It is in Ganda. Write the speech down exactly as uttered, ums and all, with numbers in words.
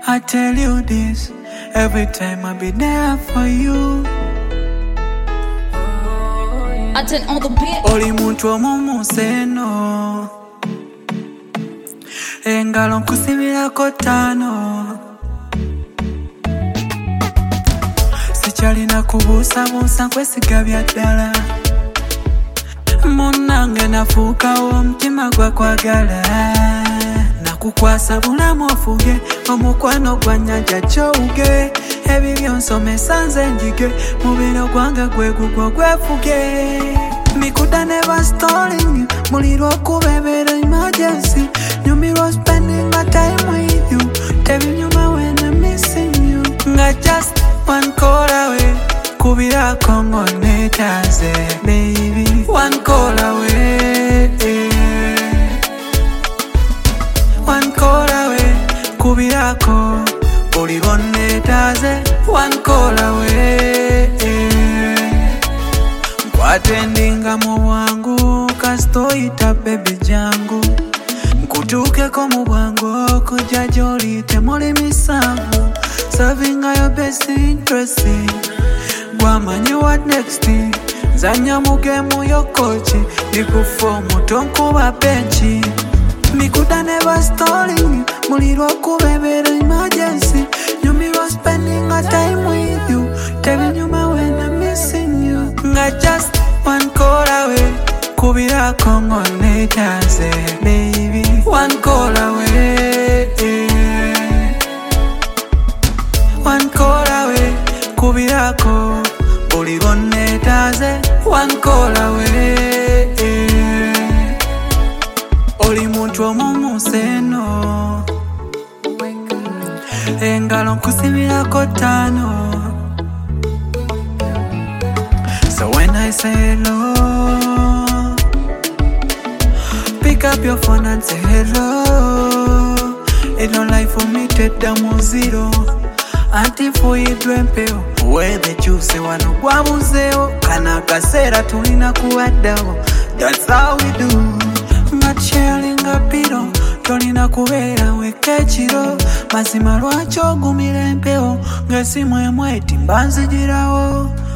I tell you this, every time I be there for you. I turn on the beat. Oli muntu omumu seno, engalo nkusibirako ttaano. Sikyalina kubuusabuusa nkwesiga bya ddala. Munnange nafuukawo omutima gwa kwagala. Nakukwasa bulamu ofuge, omukwano gwa nnyanja kyowuge. Ebibyo nsomesa nze njige, mubiro gwange gwe gugwo gwefuge. Mikuda never stalling, muliro okubeebera emergency. Nyumirwa spending my time with you, tebinyuma when I'm missing you. Nga just one call away, kubirako ngonetaze baby. One call away, one call away, kubirako buli gonetaze. One call away, nkwatendinga mu bwangu kasitoyita baby jangu. Nkutuukeko mu bwangu okujja gy'oli temuli misanvu. Serving your best interest, gwamanyi what next. Zanya mu gemu y'okochi, ndikufa omuto nkuba benchi. Mikuda never stalling, muliro okubeebera emergency. Nyumirwa spending my time with you, tebinyuma when I'm missing you. Nga just one call away, kubirako ngonetaze baby. One call away, one call away, kubirako buli gonetaze. One call away, oli muntu omumu seno, engalo nkusibirako ttaano. So when I say hello, pick up your phone and say hello. It's not like for me tedda mu zero. Anti fuidwe mpeo, uwebe juice wano gwabuzeewo. Kana akaseera tulina kuwaddawo, that's how we do. Nga sharing a pillow, tolina kubeera weka ekiro. Mazima lwaki ogumira empewo, ng'essimu emu etimba nzigirawo.